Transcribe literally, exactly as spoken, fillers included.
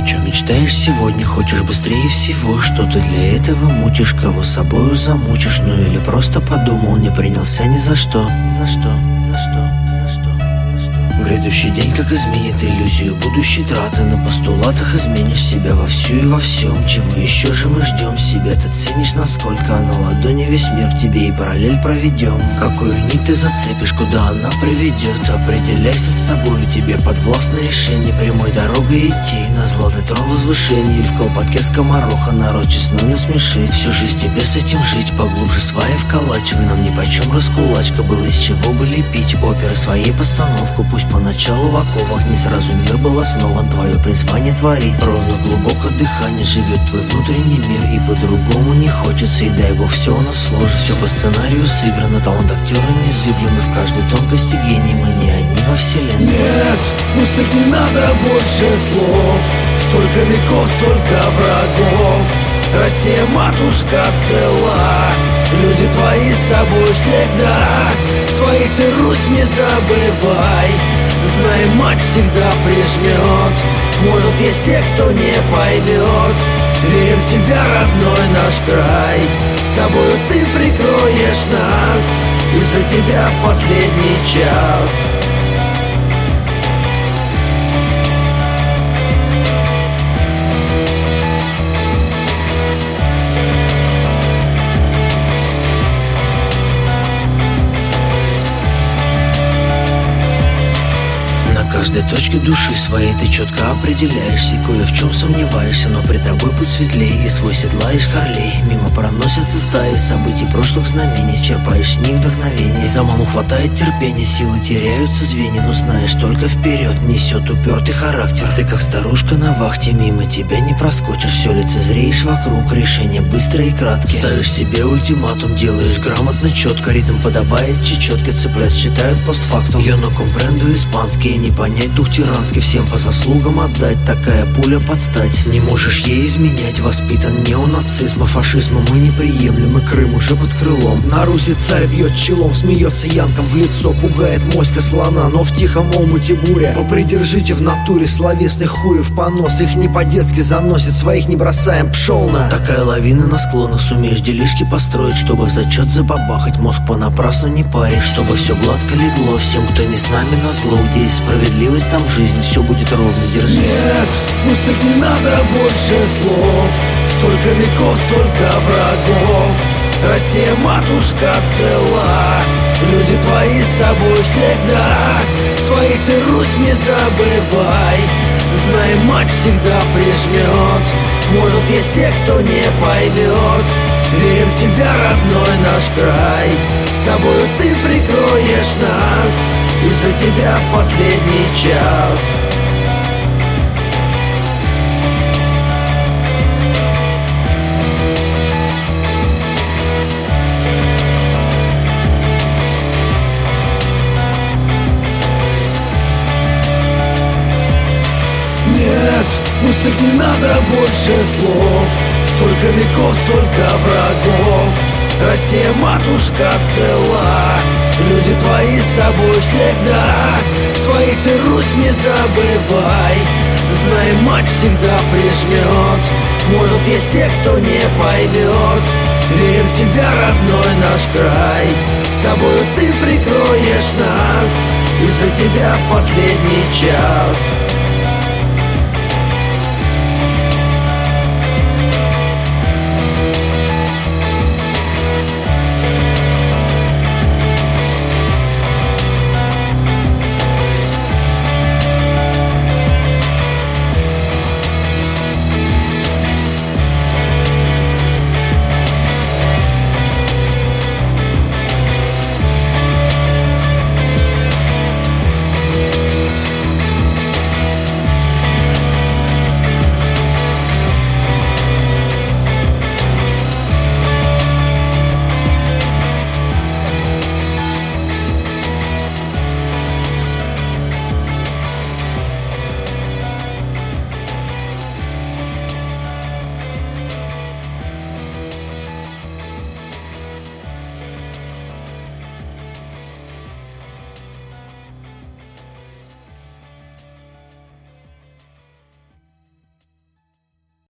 О чем мечтаешь сегодня, хочешь быстрее всего? Что ты для этого мутишь, кого собою замучишь? Ну или просто подумал, не принялся ни за что. За что? За что? За что? Грядущий день как изменит иллюзию будущей траты. На постулатах изменишь себя во всю и во всем. Чего еще же мы ждем? Себя ты ценишь насколько, а на ладони весь мир тебе и параллель проведем. Какую нить ты зацепишь, куда она приведет? Определяйся с собой, тебе подвластно решение прямой дорогой идти на златый трон возвышения. Или в колпаке скомороха народ честно насмешить. Всю жизнь тебе с этим жить, поглубже сваи вколачивай. Нам нипочем раскулачка, было из чего бы лепить оперы своей постановку. Пусть поначалу в оковах не сразу мир был основан. Твое призвание творить, ровно глубоко дыхание живет твой внутренний мир. И по-другому не хочется, и дай бог все у нас сложится. Все по сценарию сыграно, талант актера незыблемый. В каждой тонкости гений, мы не одни во вселенной. Нет, пустых не надо больше слов. Сколько веков, столько врагов. Россия, матушка, цела. Люди твои с тобой всегда. Своих ты, Русь, не забывай. Знай, мать всегда прижмет. Может, есть те, кто не поймет. Верим в тебя, родной наш край. С собою ты прикроешь нас. И за тебя в последний час. В каждой точке души своей ты четко определяешься. Кое в чем сомневаешься, но при тобой путь светлей. И свой седлаешь Харлей. Мимо проносятся стаи событий прошлых знамений. Черпаешь с них вдохновение. И самому хватает терпения. Силы теряются звенья, но знаешь, только вперед несет упертый характер. Ты как старушка на вахте, мимо тебя не проскочишь. Все лицезреешь вокруг, решения быстрые и краткие. Ставишь себе ультиматум, делаешь грамотно, четко. Ритм подобает чечетке, цеплять считают постфактум. Yo no comprendo испанский, не понять дух тиранский, всем по заслугам отдать. Такая пуля подстать, не можешь ей изменять. Воспитан неонацизма, фашизма мы не приемлем. И Крым уже под крылом. На Руси царь бьет челом, смеется янком в лицо. Пугает моська слона, но в тихом омуте буря. Попридержите в натуре словесных хуев понос. Их не по-детски заносит, своих не бросаем, пшел на. Такая лавина на склонах, сумеешь делишки построить. Чтобы в зачет забабахать, мозг понапрасну не паришь. Чтобы все гладко легло всем, кто не с нами назло. Где есть справедливость, там жизнь, все будет ровно, держись. Нет, пустых не надо больше слов. Сколько веков, столько врагов. Россия, матушка, цела. Люди твои с тобой всегда. Своих ты, Русь, не забывай. Знай, мать всегда прижмет. Может, есть те, кто не поймет. Верим в тебя, родной наш край. С собою ты прикроешь нас. И за тебя в последний час. Нет, пустых не надо больше слов. Сколько веков, столько врагов. Россия, матушка, цела. Люди твои с тобой всегда. Своих ты, Русь, не забывай. Знай, мать всегда прижмет. Может, есть те, кто не поймет. Верим в тебя, родной наш край. С собою ты прикроешь нас. И за тебя в последний час.